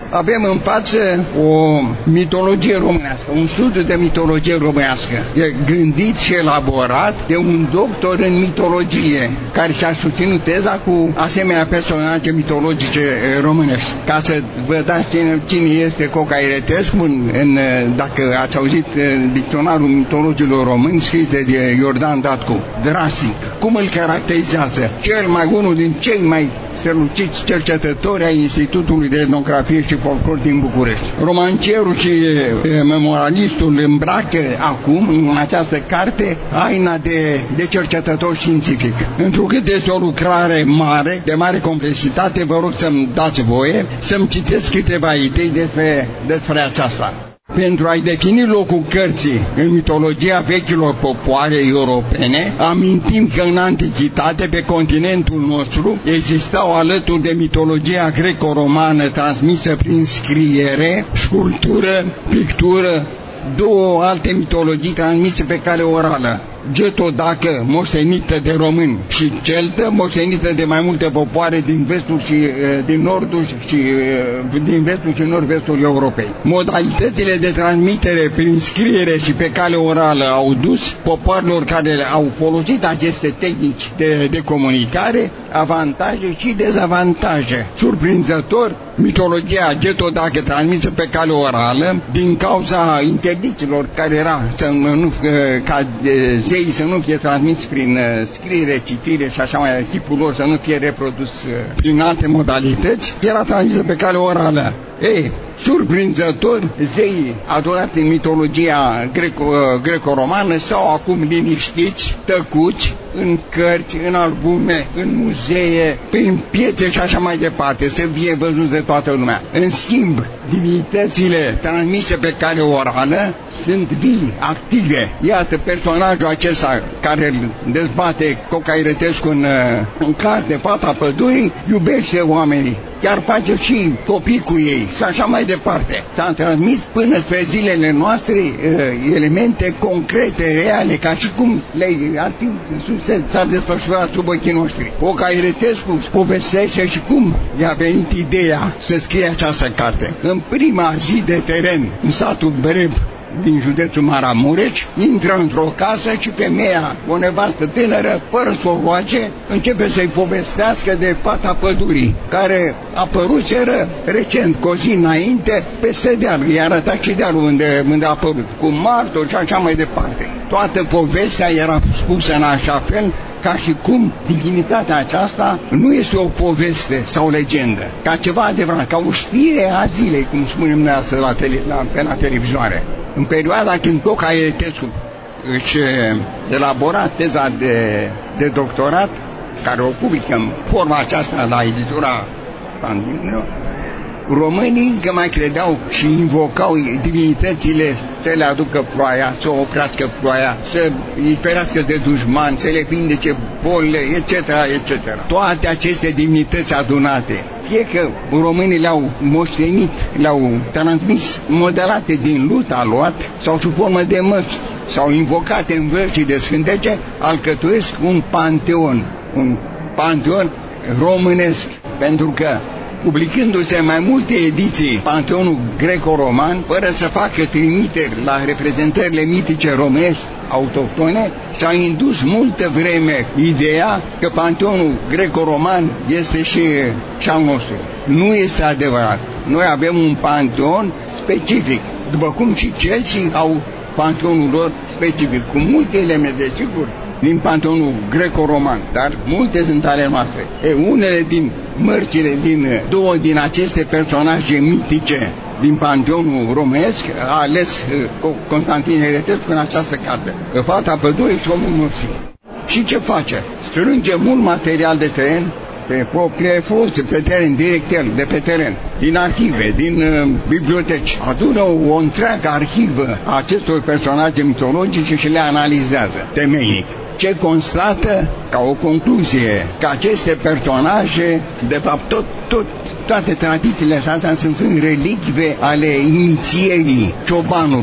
Avem în față o mitologie românească, un studiu de mitologie românească. E gândit și elaborat de un doctor în mitologie, care și-a susținut teza cu asemenea personaje mitologice românești. Ca să vă dați cine este Coca Iretescu, dacă ați auzit dicționarul mitologilor români scris de Iordan Datcu, drastic. Cum îl caracterizează? Unul din cei mai străluciți cercetători ai Institutului de Etnografie și Folclor din București. Romancerul și memorialistul îmbracă acum, în această carte, haina de cercetător științific. Întrucât este o lucrare mare, de mare complexitate, vă rog să-mi dați voie să-mi citesc câteva idei despre aceasta. Pentru a-i defini locul cărții în mitologia vechilor popoare europene, amintim că în antichitate, pe continentul nostru, existau alături de mitologia greco-romană transmisă prin scriere, sculptură, pictură, două alte mitologii transmise pe cale orală. Getodacă, moștenită de români, și celtă, moștenită de mai multe popoare din vestul și din nordul și din vestul și nord-vestul Europei. Modalitățile de transmitere prin scriere și pe cale orală au dus popoarelor care au folosit aceste tehnici de comunicare avantaje și dezavantaje. Surprinzător, mitologia getodacă transmisă pe cale orală, din cauza interdicțiilor care era ca zeii să nu fie transmis prin scriere, citire și așa mai, chipul lor să nu fie reprodus prin alte modalități, era transmisă pe cale orală. Surprinzător, zeii adorați în mitologia greco-romană sau acum liniștiți, tăcuți, în cărți, în albume, în muzee, prin piețe și așa mai departe, să fie văzut de toată lumea. În schimb, divinitățile transmise pe cale orală sunt vii, active. Iată personajul acesta care îl dezbate Coca Iretescu în carte, Fata Pădurii, iubește oamenii, chiar face și copii cu ei și așa mai departe. S-a transmis până spre zilele noastre elemente concrete, reale, ca și cum s-ar desfășurat sub ochii noștri. Coca Iretescu povestește și cum i-a venit ideea să scrie această carte. În prima zi de teren, în satul Breb, din județul Maramureș, intră într-o casă și femeia, o nevastă tânără, fără să o roage, începe să-i povestească de Fata Pădurii, care apăruseră recent, cu o zi înainte, peste deal. I-a arătat și dealul unde a apărut, cu martori și așa mai departe. Toată povestea era spusă în așa fel ca și cum divinitatea aceasta nu este o poveste sau o legendă, ca ceva adevărat, ca o știre a zilei, cum spunem noi astăzi pe la televizoare. În perioada când Coca Iretescu își elabora teza de doctorat, care o publică în forma aceasta la editura Pandino, românii încă mai credeau și invocau divinitățile să le aducă ploaia, să oprească ploaia, să îi ferească de dușmani, să le vindece bolile, etc., etc. Toate aceste divinități adunate, fie că românii le-au moștenit, le-au transmis modelate din lut aluat sau sub formă de măști, sau invocate în vârfii de scântece, alcătuiesc un panteon românesc, pentru că publicându-se în mai multe ediții Panteonul greco-roman, fără să facă trimiteri la reprezentările mitice românești autohtone, s-a indus multă vreme ideea că Panteonul greco-roman este și al nostru. Nu este adevărat. Noi avem un panteon specific, după cum și celții au panteonul lor specific, cu multe elemente, sigur, din panteonul greco-roman, dar multe sunt ale noastre. Unele din mărcile două din aceste personaje mitice din panteonul românesc a ales Constantin Iretescu în această carte, Fata Pădurii și Omul Nopții. Și ce face? Strânge mult material de teren pe proprie folosă, pe teren, direct de pe teren, din arhive, din biblioteci. Adună o întreagă arhivă a acestor personaje mitologice și le analizează temeinic. Ce constată ca o concluzie că aceste personaje, de fapt toate tradițiile astea sunt relicve ale inițierii ciobanului,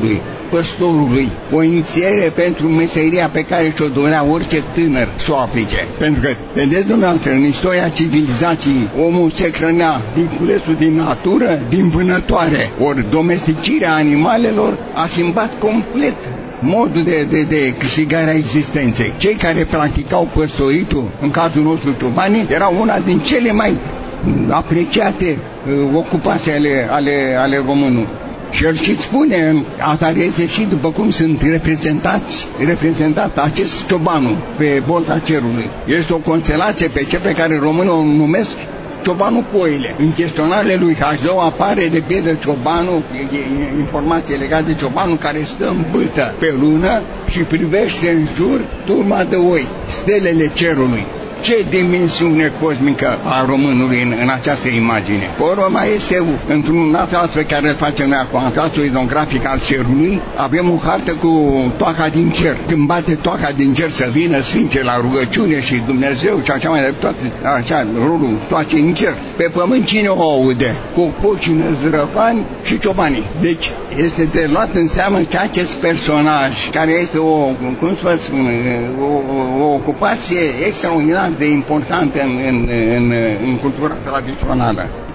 păstorului, o inițiere pentru meseria pe care și-o dorea orice tânăr să o aplice. Pentru că, vedeți dumneavoastră, în istoria civilizației, omul se hrănea din culesul din natură, din vânătoare. Ori domesticirea animalelor a schimbat complet modul de câștigare a existenței. Cei care practicau păstoritul, în cazul nostru ciobanii, erau una din cele mai apreciate ocupații ale românului. Și el și spune, asta reiese și după cum sunt reprezentat acest ciobanul pe bolta cerului. Este o constelație pe cel pe care românii o numesc ciobanul cu oile. În chestionarele lui H2 apare de pildă ciobanul, informații legate de ciobanul care stă în bâtă pe lună și privește în jur turma de oi, stelele cerului. Ce dimensiune cosmică a românului în această imagine. Ori mai este într-un atlas pe care îl facem noi acum, atlasul etnografic al cerului, avem o hartă cu toaca din cer. Când bate toaca din cer să vină sfințe la rugăciune și Dumnezeu și așa mai departe, așa, rolul toace în cer. Pe pământ cine o aude? Cococii, năzrăvani și ciobanii. Deci este de luat în seamă că acest personaj, care este o ocupație extraordinar de importantă în cultura tradițională.